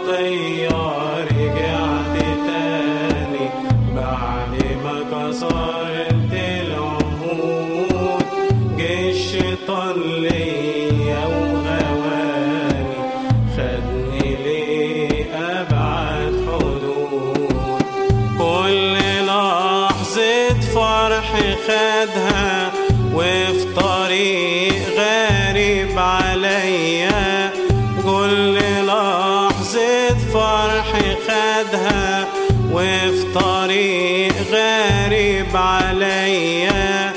للخطية رجعت تاني بعد ما كسرت العهود. جه الشيطان ليا وغواني خدني لأبعد حدود. كل لحظة فرح خدها وفي طريق غريب عليا. كل لحظة فرح خدها وفي طريق غريب عليا.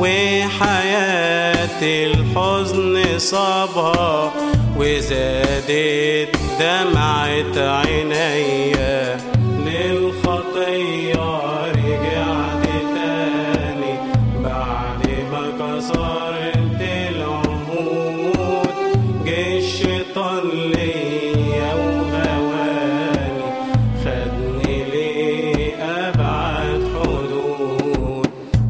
وحياتي الحزن صابها وزادت دمعة عينيا. للخطية رجعت تاني بعد ما كسرت العهود. جه الشيطان ليا وغواني خدني لأبعد حدود.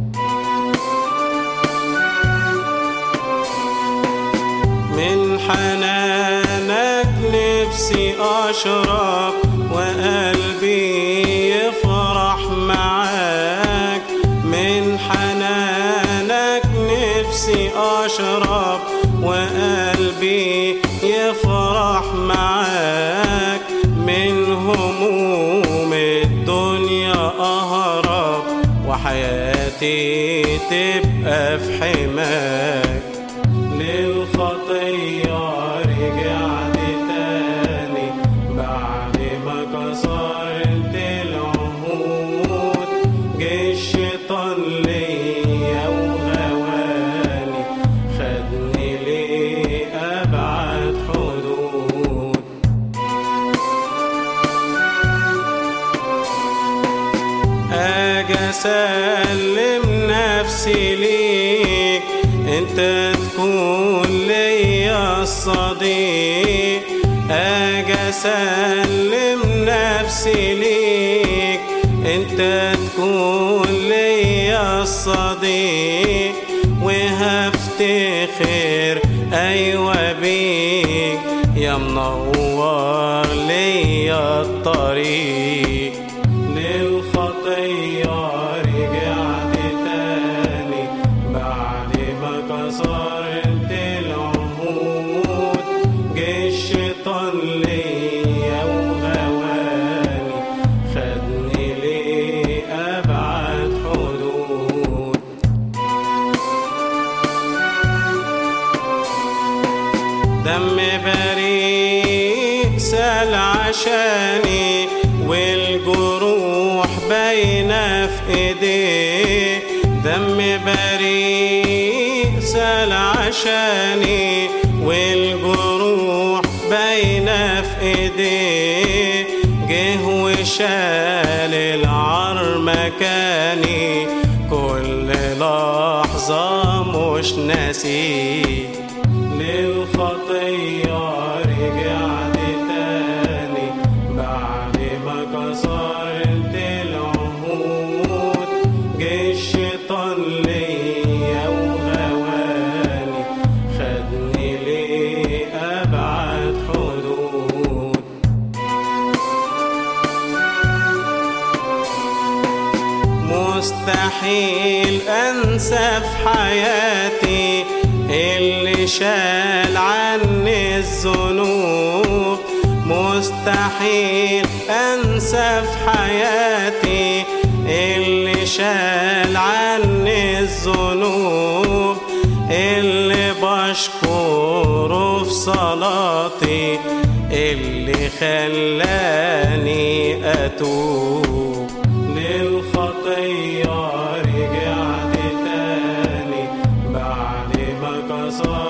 من حنانك نفسي أشرب وقلبي يفرح معاك. من حنانك نفسي أشرب وقلبي يفرح معاك. من هموم الدنيا أهرب وحياتي تبقى في حماك. للخطية رجعت تاني بعد ما كسرت العهود. جه الشيطان ليا وغواني خدني لأبعد حدود. أجي أسلم نفسي ليك انت تكون ليا الصديق. أجي أسلم نفسي ليك انت تكون ليا الصديق. وهفتخر أيوة بيك يا منور ليا الطريق. للخطية رجعت تاني بعد ما كسرت العهود. جه الشيطان ليا وغواني خدني لأبعد حدود. دم بريء سال عشاني والجروح باينة في ايديه. دم بريء سال عشاني والجروح باينة في ايديه. جه وشال العار مكاني كل لحظة مش ناسيه. للخطية رجعت تاني بعد ما كسرت العهود. جه الشيطان ليا وغواني خدني لأبعد حدود. مستحيل أنسى في حياتي اللي شال عني الذنوب. مستحيل أنسى في حياتي اللي شال عني الذنوب. اللي بشكره في صلاتي اللي خلاني أتوب. للخطية رجعت تاني بعد ما كسرت